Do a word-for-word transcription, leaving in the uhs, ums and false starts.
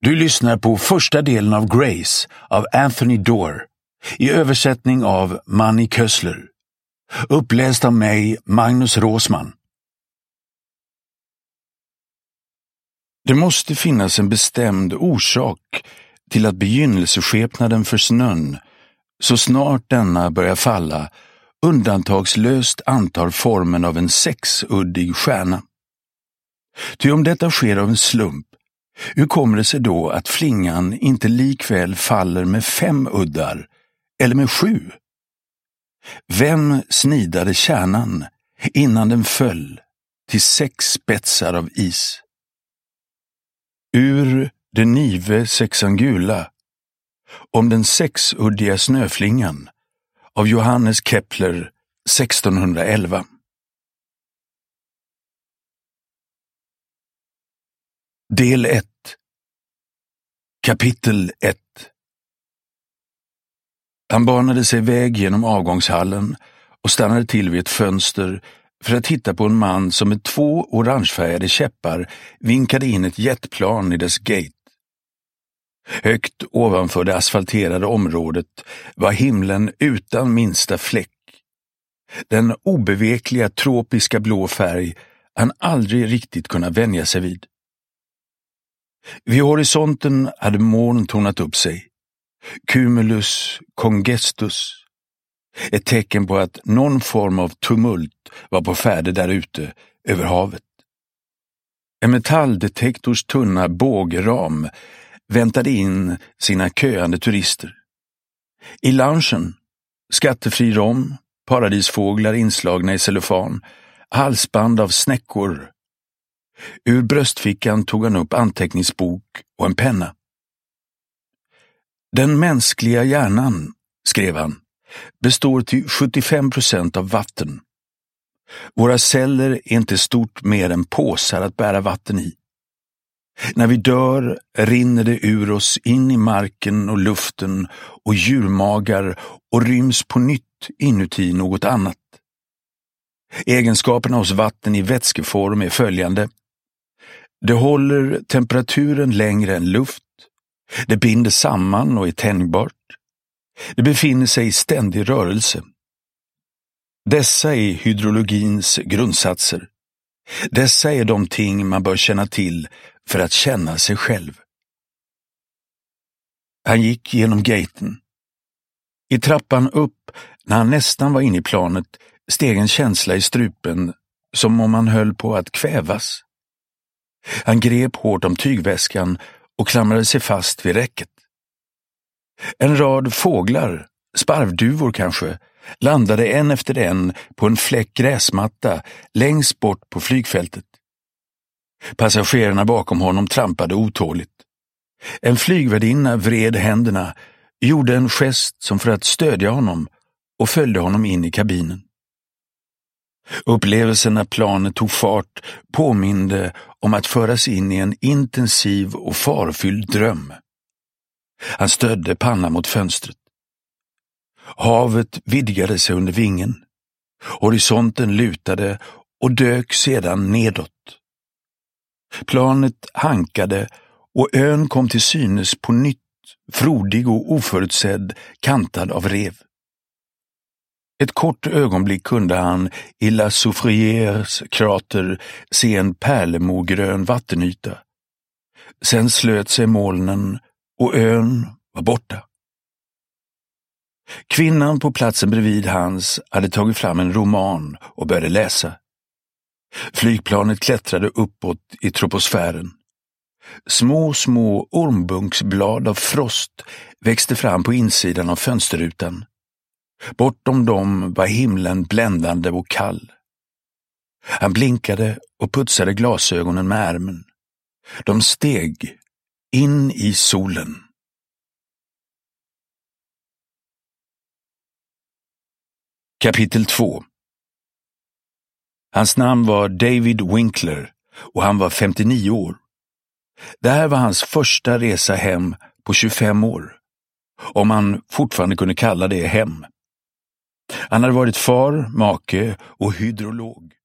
Du lyssnar på första delen av Grace av Anthony Doerr i översättning av Manny Kössler. Uppläst av mig, Magnus Råsman. Det måste finnas en bestämd orsak till att begynnelseskepnaden för snön, så snart denna börjar falla, undantagslöst antar formen av en sexuddig stjärna. Ty om detta sker av en slump, hur kommer det sig då att flingan inte likväl faller med fem uddar eller med sju? Vem snidade kärnan innan den föll till sex spetsar av is? Ur det nive sexangula om den sexuddiga snöflingan av Johannes Kepler sextonhundraelva. Del ett. Kapitel ett. Han banade sig väg genom avgångshallen och stannade till vid ett fönster för att titta på en man som med två orangefärgade käppar vinkade in ett jetplan i dess gate. Högt ovanför det asfalterade området var himlen utan minsta fläck. Den obevekliga tropiska blå färg han aldrig riktigt kunnat vänja sig vid. Vid horisonten hade moln tornat upp sig. Cumulus congestus. Ett tecken på att någon form av tumult var på färde där ute över havet. En metalldetektors tunna bågram väntade in sina köande turister. I loungen, skattefri rom, paradisfåglar inslagna i cellofan, halsband av snäckor. Ur bröstfickan tog han upp anteckningsbok och en penna. Den mänskliga hjärnan, skrev han, består till sjuttiofem procent av vatten. Våra celler är inte stort mer än påsar att bära vatten i. När vi dör rinner det ur oss in i marken och luften och djurmagar och ryms på nytt inuti något annat. Egenskaperna hos vatten i vätskeform är följande. Det håller temperaturen längre än luft. Det binder samman och är tänjbart. Det befinner sig i ständig rörelse. Dessa är hydrologins grundsatser. Dessa är de ting man bör känna till för att känna sig själv. Han gick genom gaten. I trappan upp, när han nästan var inne i planet, steg en känsla i strupen som om han höll på att kvävas. Han grep hårt om tygväskan och klamrade sig fast vid räcket. En rad fåglar, sparvduvor kanske, landade en efter en på en fläck gräsmatta längst bort på flygfältet. Passagerarna bakom honom trampade otåligt. En flygvärdinna vred händerna, gjorde en gest som för att stödja honom och följde honom in i kabinen. Upplevelsen när planet tog fart påminde om att föras in i en intensiv och farfylld dröm. Han stödde pannan mot fönstret. Havet vidgade sig under vingen. Horisonten lutade och dök sedan nedåt. Planet hankade och ön kom till synes på nytt, frodig och oförutsedd, kantad av rev. Ett kort ögonblick kunde han i La Soufrières krater se en pärlemorgrön vattenyta. Sen slöt sig molnen och ön var borta. Kvinnan på platsen bredvid hans hade tagit fram en roman och började läsa. Flygplanet klättrade uppåt i troposfären. Små, små ormbunksblad av frost växte fram på insidan av fönsterrutan. Bortom dem var himlen bländande och kall. Han blinkade och putsade glasögonen med ärmen. De steg in i solen. Kapitel två. Hans namn var David Winkler och han var femtionio år. Det här var hans första resa hem på tjugofem år, om man fortfarande kunde kalla det hem. Han hade varit far, make och hydrolog.